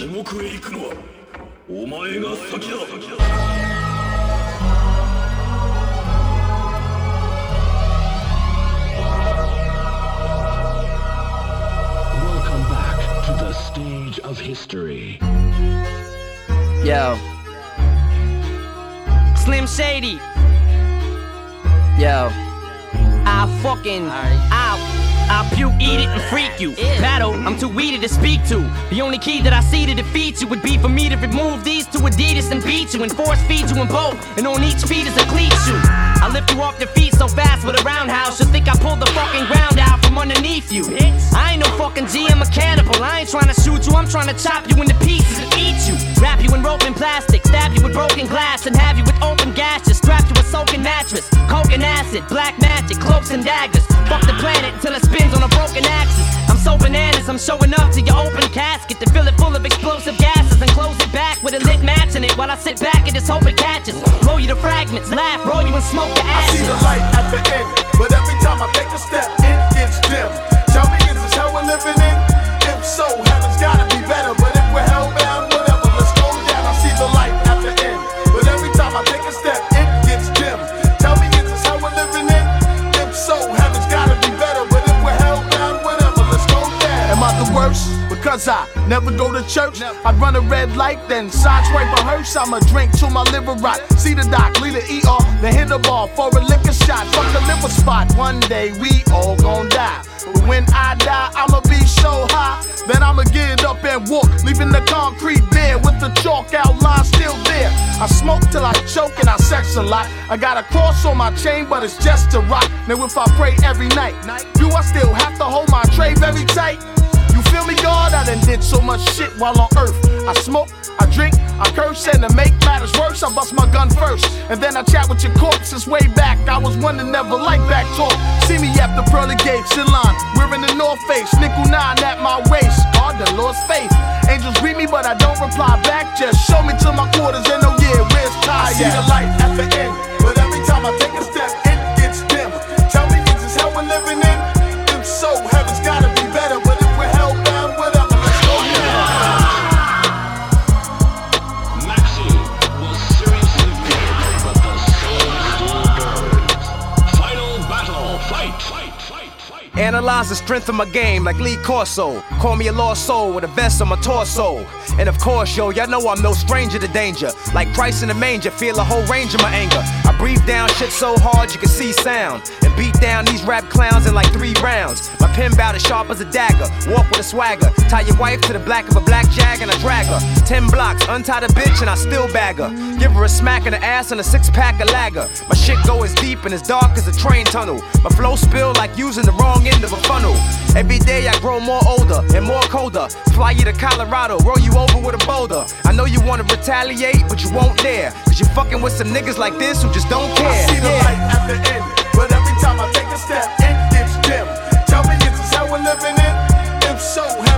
地獄へ行くのはお前が先だ。 Welcome back to the stage of history. Yo. Slim Shady. Yo. I'll puke, eat it, and freak you. Battle, I'm too weedy to speak to. The only key that I see to defeat you would be for me to remove these two Adidas and beat you and force feed you in both. And on each feet is a cleat shoe. I lift you off your feet so fast with a roundhouse, you'll think I pulled the fucking ground out from underneath you. I ain't no fucking GM or cannibal. I ain't trying to shoot you, I'm trying to chop you into pieces and eat you. Wrap you in rope and plastic, stab you with broken glass, and have you with open gashes. Strap you with soaking mattress, coke and acid, black magic, cloaks and daggers. Fuck the planet till it spins on a broken axis. I'm so bananas, I'm showing up to your open casket to fill it full of explosive gases and close it back with a lit match in it while I sit back and just hope it catches. Roll you to fragments, laugh, roll you and smoke the ashes. I see the light at the end, but every time I take a step, it gets dim. Tell me, is this hell we're living in? If so, heaven's gotta be better, but if we're hellbound, whatever, let's go down. I see the light at the end, but every time I take a step, it gets dim. Tell me, is this hell we're living in? If so, heaven's gotta be better, but if we're hellbound, whatever, let's go down. Am I the worst? Because I never go to church. I'd run a red light, then sideswipe a hearse. I'ma drink till my liver rot. See the doc, lead the ER, then hit the ball for a liquor shot. Fuck the liver spot. One day we all gon' die. But when I die, I'ma be so high, then I'ma get up and walk, leaving the concrete bare with the chalk outline still there. I smoke till I choke and I sex a lot. I got a cross on my chain, but it's just a rock. Now if I pray every night, do I still have to hold my tray very tight? You feel me, God? I done did so much shit while on earth. I smoke, I drink, I curse, and to make matters worse, I bust my gun first. And then I chat with your corpses way back. I was one that never liked back talk. See me at the pearly gates, Ceylon, wearing the North Face, nickel 9 at my waist. God done lost faith. Angels greet me, but I don't reply back. Just show me to my quarters and oh yeah, where's Ty? I see the light at the end, but every time I take a step, it gets dim. Tell me, is this hell we're living in? If so, heaven's gotta be better, but if we're hellbound, whatever, let's go now. Maxi was seriously dead, but the soul still burns. Final battle, fight. Analyze the strength of my game like Lee Corso. Call me a lost soul with a vest on my torso. And of course, yo, y'all know I'm no stranger to danger. Like Christ in the manger, feel a whole range of my anger. I breathe down shit so hard you can see sound. And beat down these rap clowns in like 3 rounds. My pen bout as sharp as a dagger. Walk with a swagger. Tie your wife to the black of a black jag and I drag her. 10 blocks, untie the bitch and I still bag her. Give her a smack in the ass and a 6-pack of lager. My shit go as deep and as dark as a train tunnel. My flow spill like using the wrong end of a funnel. Every day I grow more older and more colder. Fly you to Colorado, roll you over with a boulder. I know you wanna retaliate, but you won't dare. Cause you're fucking with some niggas like this who just don't care. I see the light at the end, but every time I take a step, it gets dim. Tell me, is this how we're living in? If so,